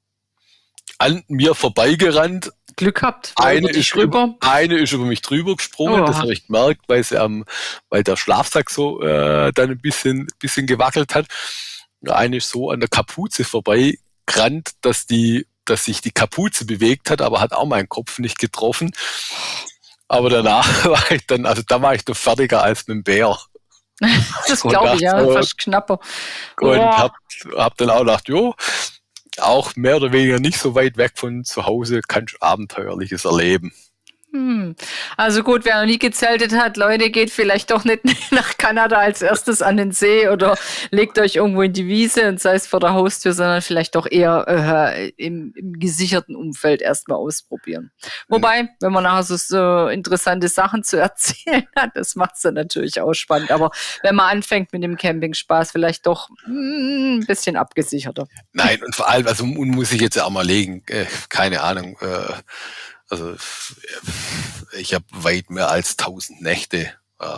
an mir vorbeigerannt. Glück gehabt. Eine ist über mich drüber gesprungen, das habe ich gemerkt, weil der Schlafsack so dann ein bisschen gewackelt hat. Eine ist so an der Kapuze vorbeigerannt, dass sich die Kapuze bewegt hat, aber hat auch meinen Kopf nicht getroffen. Aber danach da war ich doch fertiger als mit dem Bär. Das glaube ich, ja, fast knapper. Und hab dann auch gedacht, jo, auch mehr oder weniger nicht so weit weg von zu Hause, kannst du Abenteuerliches erleben. Also gut, wer noch nie gezeltet hat, Leute, geht vielleicht doch nicht nach Kanada als erstes an den See oder legt euch irgendwo in die Wiese und sei es vor der Haustür, sondern vielleicht doch eher im gesicherten Umfeld erstmal ausprobieren. Wobei, wenn man nachher so interessante Sachen zu erzählen hat, das macht es dann natürlich auch spannend. Aber wenn man anfängt mit dem Campingspaß, vielleicht doch ein bisschen abgesicherter. Nein, und vor allem, also muss ich jetzt auch mal legen, keine Ahnung, also ich habe weit mehr als 1000 Nächte,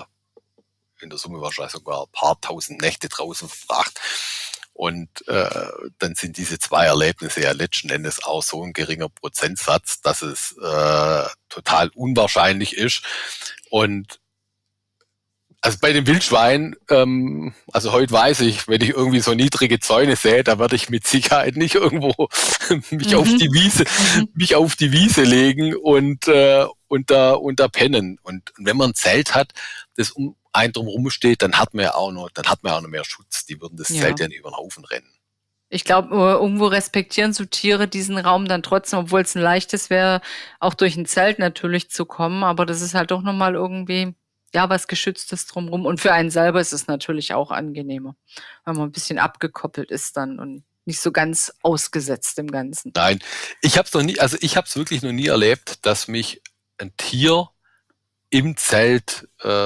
in der Summe wahrscheinlich sogar ein paar tausend Nächte draußen verbracht. Und dann sind diese 2 Erlebnisse ja letzten Endes auch so ein geringer Prozentsatz, dass es total unwahrscheinlich ist. Und Also bei den Wildschweinen, also heute weiß ich, wenn ich irgendwie so niedrige Zäune sehe, da werde ich mit Sicherheit nicht irgendwo mich auf die Wiese, mich auf die Wiese legen und da pennen. Und wenn man ein Zelt hat, das um einen drumherum steht, dann hat man ja auch noch mehr Schutz. Die würden das Zelt ja nicht über den Haufen rennen. Ich glaube, irgendwo respektieren so Tiere diesen Raum dann trotzdem, obwohl es ein leichtes wäre, auch durch ein Zelt natürlich zu kommen. Aber das ist halt doch nochmal irgendwie, ja, was Geschütztes drumherum. Und für einen selber ist es natürlich auch angenehmer, wenn man ein bisschen abgekoppelt ist dann und nicht so ganz ausgesetzt im Ganzen. Nein, ich habe es wirklich noch nie erlebt, dass mich ein Tier im Zelt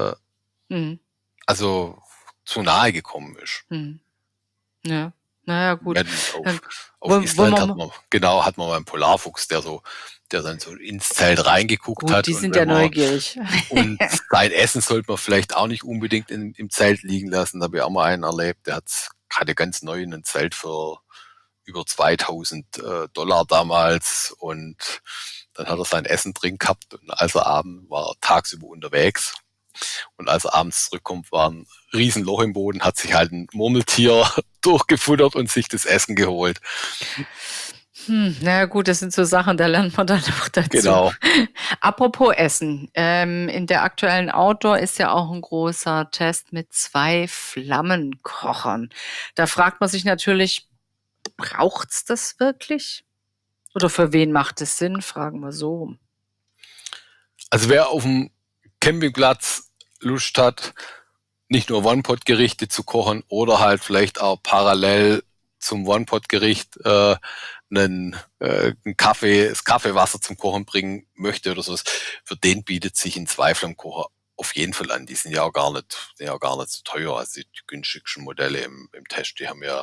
also zu nahe gekommen ist. Ja, naja, gut. Auf Island hat man mal einen Polarfuchs, der dann so ins Zelt reingeguckt hat. Die sind ja neugierig. Und sein Essen sollte man vielleicht auch nicht unbedingt im Zelt liegen lassen. Da habe ich auch mal einen erlebt, der hatte ganz neu ein Zelt für über $2.000 damals, und dann hat er sein Essen drin gehabt, und war tagsüber unterwegs, und als er abends zurückkommt, war ein Riesenloch im Boden, hat sich halt ein Murmeltier durchgefuttert und sich das Essen geholt. Naja gut, das sind so Sachen, da lernt man dann auch dazu. Genau. Apropos Essen, in der aktuellen Outdoor ist ja auch ein großer Test mit 2 Flammenkochern. Da fragt man sich natürlich, braucht's das wirklich? Oder für wen macht es Sinn? Fragen wir so. Also wer auf dem Campingplatz Lust hat, nicht nur One-Pot-Gerichte zu kochen oder halt vielleicht auch parallel zum One-Pot-Gericht das Kaffeewasser zum Kochen bringen möchte oder sowas, für den bietet sich ein 2-Flammkocher auf jeden Fall an. Die sind ja auch gar nicht so teuer. Also die günstigsten Modelle im Test, die haben ja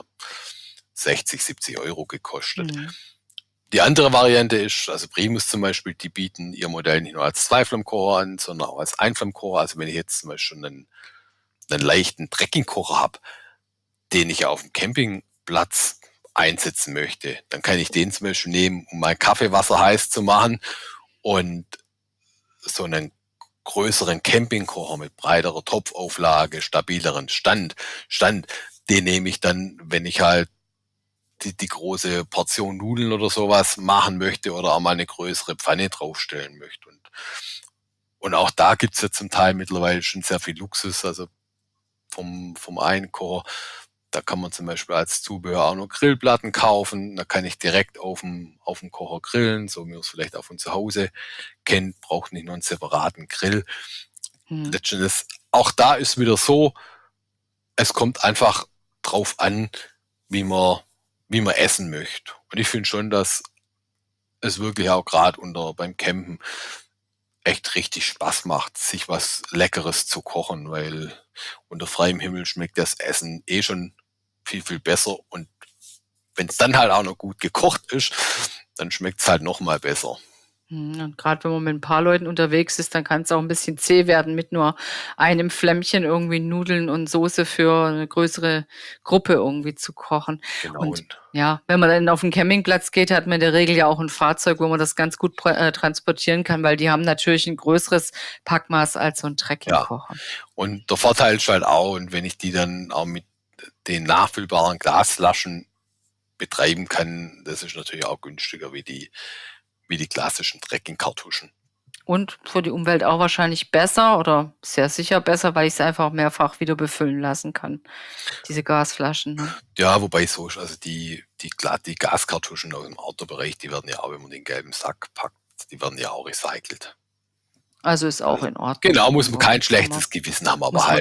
60, 70 Euro gekostet. Die andere Variante ist, also Primus zum Beispiel, die bieten ihr Modell nicht nur als 2-Flammkocher an, sondern auch als 1-Flammkocher. Also wenn ich jetzt zum Beispiel einen leichten Trekkingkocher habe, den ich auf dem Campingplatz einsetzen möchte, dann kann ich den zum Beispiel nehmen, um mein Kaffeewasser heiß zu machen, und so einen größeren Campingkocher mit breiterer Topfauflage, stabileren Stand, den nehme ich dann, wenn ich halt die große Portion Nudeln oder sowas machen möchte oder auch mal eine größere Pfanne draufstellen möchte. Und auch da gibt's ja zum Teil mittlerweile schon sehr viel Luxus, also vom einen Kocher. Da kann man zum Beispiel als Zubehör auch noch Grillplatten kaufen. Da kann ich direkt auf dem Kocher grillen, so wie man es vielleicht auch von zu Hause kennt, braucht nicht noch einen separaten Grill. Letztendlich, auch da ist wieder so, es kommt einfach drauf an, wie man essen möchte. Und ich finde schon, dass es wirklich auch gerade beim Campen echt richtig Spaß macht, sich was Leckeres zu kochen, weil unter freiem Himmel schmeckt das Essen schon viel, viel besser. Und wenn es dann halt auch noch gut gekocht ist, dann schmeckt es halt noch mal besser. Und gerade wenn man mit ein paar Leuten unterwegs ist, dann kann es auch ein bisschen zäh werden, mit nur einem Flämmchen irgendwie Nudeln und Soße für eine größere Gruppe irgendwie zu kochen. Genau. Und ja, wenn man dann auf den Campingplatz geht, hat man in der Regel ja auch ein Fahrzeug, wo man das ganz gut transportieren kann, weil die haben natürlich ein größeres Packmaß als so ein Trekkingkocher. Ja. Und der Vorteil ist halt auch, und wenn ich die dann auch mit den nachfüllbaren Glasflaschen betreiben kann, das ist natürlich auch günstiger wie die klassischen Trekkingkartuschen. Und für die Umwelt auch wahrscheinlich besser oder sehr sicher besser, weil ich es einfach mehrfach wieder befüllen lassen kann, diese Gasflaschen. Ne? Ja, wobei so ist, also die Gaskartuschen aus dem Outdoor-Bereich, die werden ja auch, wenn man den gelben Sack packt, die werden ja auch recycelt. Also ist auch in Ordnung. Genau, muss man kein schlechtes Gewissen haben, aber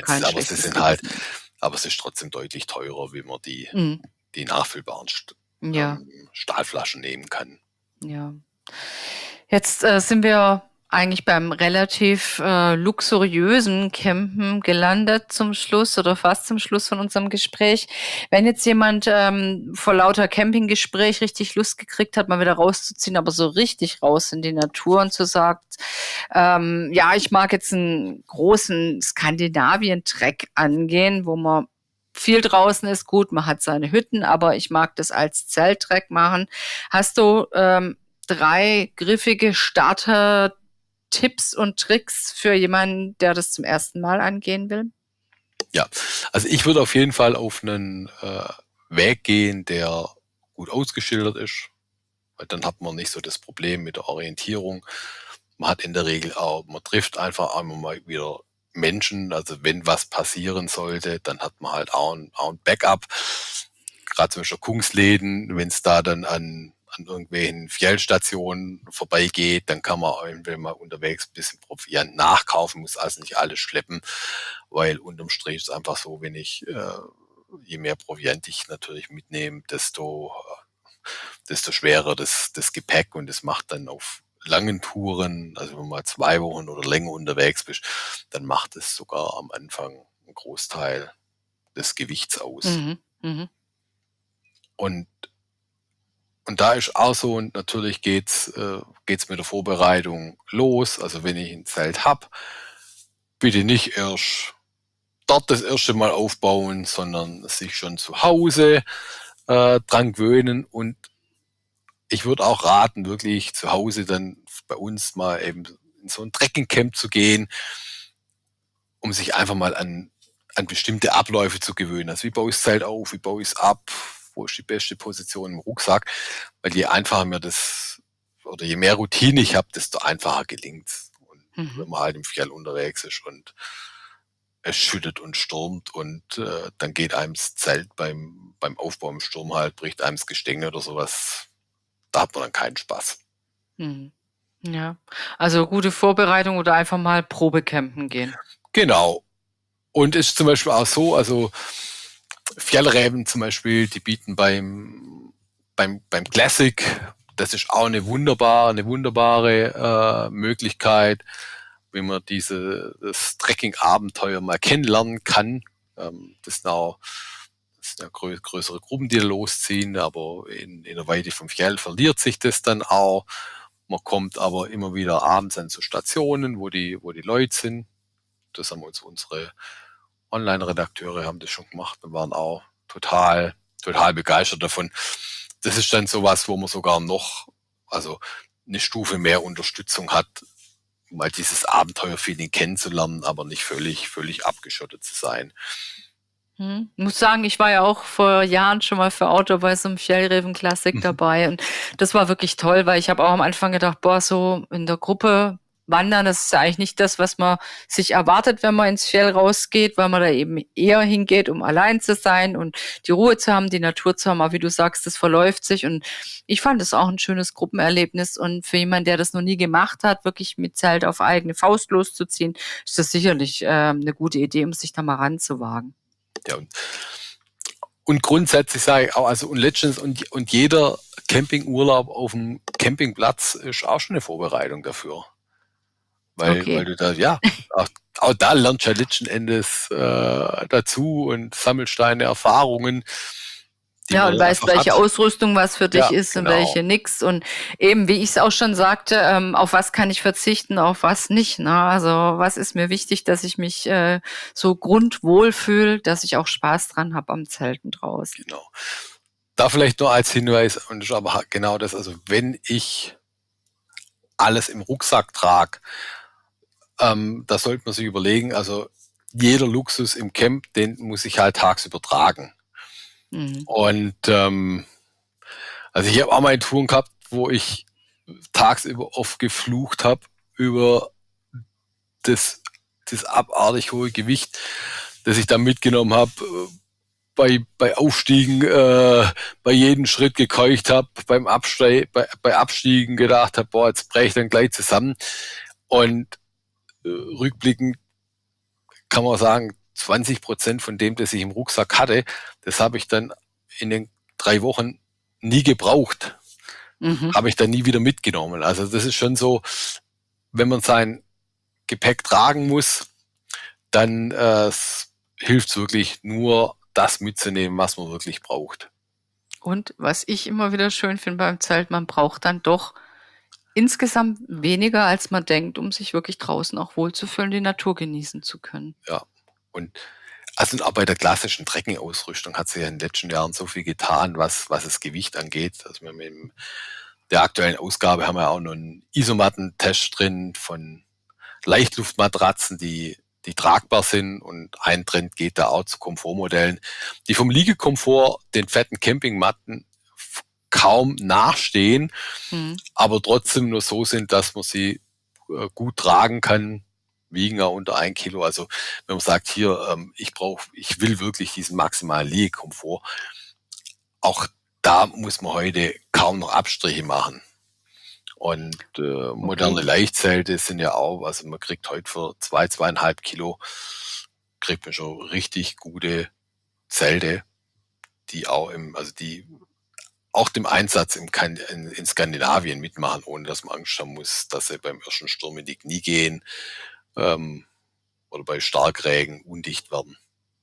es ist trotzdem deutlich teurer, wie man die nachfüllbaren Stahlflaschen nehmen kann. Ja. Jetzt sind wir eigentlich beim relativ luxuriösen Campen gelandet zum Schluss oder fast zum Schluss von unserem Gespräch. Wenn jetzt jemand vor lauter Campinggespräch richtig Lust gekriegt hat, mal wieder rauszuziehen, aber so richtig raus in die Natur und so sagt, ja, ich mag jetzt einen großen Skandinavien-Trek angehen, wo man viel draußen ist, gut, man hat seine Hütten, aber ich mag das als Zelttrek machen. Hast du 3 griffige Starter-Tipps und Tricks für jemanden, der das zum ersten Mal angehen will? Ja, also ich würde auf jeden Fall auf einen Weg gehen, der gut ausgeschildert ist, weil dann hat man nicht so das Problem mit der Orientierung. Man hat in der Regel auch, man trifft einfach einmal mal wieder Menschen, also wenn was passieren sollte, dann hat man halt auch ein Backup. Gerade zum Beispiel Kungsläden, wenn es da dann an irgendwelchen Fjellstationen vorbeigeht, dann kann man irgendwie mal unterwegs ein bisschen Proviant nachkaufen, muss also nicht alles schleppen, weil unterm Strich ist es einfach so, wenn ich, je mehr Proviant ich natürlich mitnehme, desto schwerer das Gepäck, und das macht dann auf langen Touren, also wenn man mal 2 Wochen oder länger unterwegs bist, dann macht es sogar am Anfang einen Großteil des Gewichts aus. Mhm. Mhm. Und Und da ist auch so, und natürlich geht's mit der Vorbereitung los. Also wenn ich ein Zelt hab, bitte nicht erst dort das erste Mal aufbauen, sondern sich schon zu Hause dran gewöhnen. Und ich würde auch raten, wirklich zu Hause dann bei uns mal eben in so ein Trekkingcamp zu gehen, um sich einfach mal an bestimmte Abläufe zu gewöhnen. Also wie baue ich das Zelt auf, wie baue ich es ab, wo ist die beste Position im Rucksack, weil je einfacher mir das oder je mehr Routine ich habe, desto einfacher gelingt es. Und Mhm. wenn man halt im Fjell unterwegs ist und es schüttet und stürmt und dann geht einem das Zelt beim Aufbau im Sturm halt, bricht einem das Gestänge oder sowas, da hat man dann keinen Spaß. Mhm. Ja, also gute Vorbereitung oder einfach mal Probecampen gehen. Genau. Und ist zum Beispiel auch so, also Fjellräven zum Beispiel, die bieten beim Classic, das ist auch eine wunderbare Möglichkeit, wie man das Trekking-Abenteuer mal kennenlernen kann. Das sind ja größere Gruppen, die da losziehen, aber in der Weite vom Fjell verliert sich das dann auch. Man kommt aber immer wieder abends an so Stationen, wo die Leute sind. Das haben unsere Online-Redakteure haben das schon gemacht und waren auch total begeistert davon. Das ist dann sowas, wo man sogar noch, also eine Stufe mehr Unterstützung hat, mal dieses Abenteuerfeeling kennenzulernen, aber nicht völlig abgeschottet zu sein. Ich muss sagen, ich war ja auch vor Jahren schon mal für Outdoor bei so einem Fjellräven-Klassik Mhm. dabei und das war wirklich toll, weil ich habe auch am Anfang gedacht, boah, so in der Gruppe wandern, das ist ja eigentlich nicht das, was man sich erwartet, wenn man ins Fjell rausgeht, weil man da eben eher hingeht, um allein zu sein und die Ruhe zu haben, die Natur zu haben. Aber wie du sagst, das verläuft sich und ich fand es auch ein schönes Gruppenerlebnis und für jemanden, der das noch nie gemacht hat, wirklich mit Zelt auf eigene Faust loszuziehen, ist das sicherlich eine gute Idee, um sich da mal ranzuwagen. Ja, und grundsätzlich sage ich auch, also und jeder Campingurlaub auf dem Campingplatz ist auch schon eine Vorbereitung dafür. Weil Okay. du da, ja, auch da lernst du ja letzten Endes dazu und sammelst deine Erfahrungen, die Ja, man und dann weißt, einfach welche hat. Ausrüstung was für dich Ja, ist und genau. welche nix. Und eben, wie ich es auch schon sagte, auf was kann ich verzichten, auf was nicht. Ne? Also was ist mir wichtig, dass ich mich so grundwohl fühle, dass ich auch Spaß dran habe am Zelten draußen. Genau. Da vielleicht nur als Hinweis, und das ist aber genau das, also wenn ich alles im Rucksack trage, da sollte man sich überlegen, also jeder Luxus im Camp, den muss ich halt tagsüber tragen. Mhm. Und also ich habe auch mal Touren gehabt, wo ich tagsüber oft geflucht habe über das, das abartig hohe Gewicht, das ich da mitgenommen habe, bei Aufstiegen bei jedem Schritt gekeucht habe, bei Abstiegen gedacht habe, boah, jetzt breche ich dann gleich zusammen. Und rückblickend kann man sagen, 20% von dem, das ich im Rucksack hatte, das habe ich dann in den 3 Wochen nie gebraucht. Mhm. Habe ich dann nie wieder mitgenommen. Also das ist schon so, wenn man sein Gepäck tragen muss, dann hilft es wirklich nur, das mitzunehmen, was man wirklich braucht. Und was ich immer wieder schön finde beim Zelt, man braucht dann doch insgesamt weniger, als man denkt, um sich wirklich draußen auch wohlzufühlen, die Natur genießen zu können. Ja. Und also auch bei der klassischen Trekking-Ausrüstung hat sich ja in den letzten Jahren so viel getan, was das Gewicht angeht. Also wir haben in der aktuellen Ausgabe haben wir auch noch einen Isomatten-Test drin von Leichtluftmatratzen, die die tragbar sind, und ein Trend geht da auch zu Komfortmodellen, die vom Liegekomfort den fetten Campingmatten kaum nachstehen, aber trotzdem nur so sind, dass man sie gut tragen kann, wiegen ja unter 1 Kilo. Also wenn man sagt, hier, ich will wirklich diesen maximalen Liegekomfort, auch da muss man heute kaum noch Abstriche machen. Und moderne Leichtzelte sind ja auch, also man kriegt heute für 2,5 Kilo, kriegt man schon richtig gute Zelte, die auch dem Einsatz in Skandinavien mitmachen, ohne dass man Angst haben muss, dass sie beim ersten Sturm in die Knie gehen oder bei Starkregen undicht werden.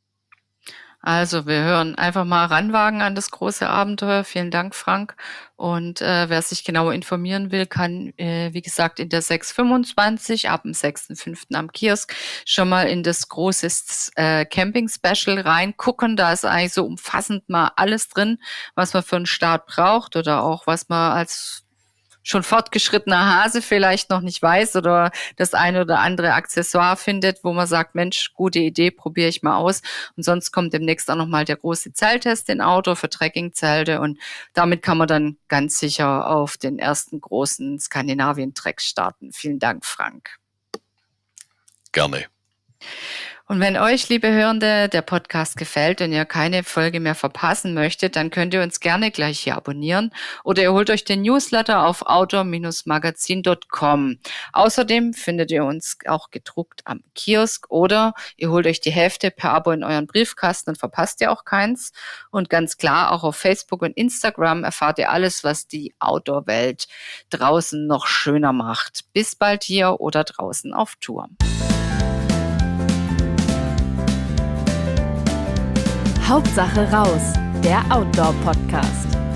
Also wir hören einfach mal ranwagen an das große Abenteuer. Vielen Dank, Frank. Und wer sich genauer informieren will, kann, wie gesagt, in der 625 ab dem 6.5. am Kiosk schon mal in das große Camping-Special reingucken. Da ist eigentlich so umfassend mal alles drin, was man für einen Start braucht oder auch was man als schon fortgeschrittener Hase vielleicht noch nicht weiß oder das eine oder andere Accessoire findet, wo man sagt, Mensch, gute Idee, probiere ich mal aus. Und sonst kommt demnächst auch nochmal der große Zelttest in Outdoor für Trekkingzelte und damit kann man dann ganz sicher auf den ersten großen Skandinavien-Trek starten. Vielen Dank, Frank. Gerne. Und wenn euch, liebe Hörende, der Podcast gefällt und ihr keine Folge mehr verpassen möchtet, dann könnt ihr uns gerne gleich hier abonnieren oder ihr holt euch den Newsletter auf outdoor-magazin.com. Außerdem findet ihr uns auch gedruckt am Kiosk oder ihr holt euch die Hefte per Abo in euren Briefkasten und verpasst ihr auch keins. Und ganz klar, auch auf Facebook und Instagram erfahrt ihr alles, was die Outdoor-Welt draußen noch schöner macht. Bis bald hier oder draußen auf Tour. Hauptsache raus, der Outdoor-Podcast.